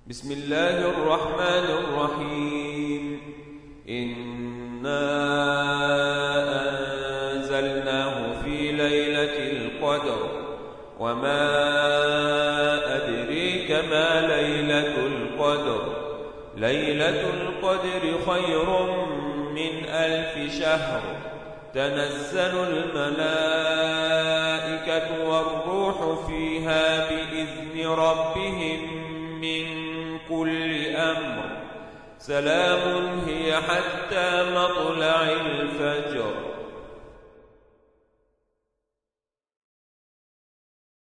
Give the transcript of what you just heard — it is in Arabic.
بسم الله الرحمن الرحيم. إنا أنزلناه في ليلة القدر وما أدريك ما ليلة القدر. ليلة القدر خير من 1000 شهر. تنزل الملائكة والروح فيها بإذن ربهم من كل أمر. سلام هي حتى مطلع الفجر.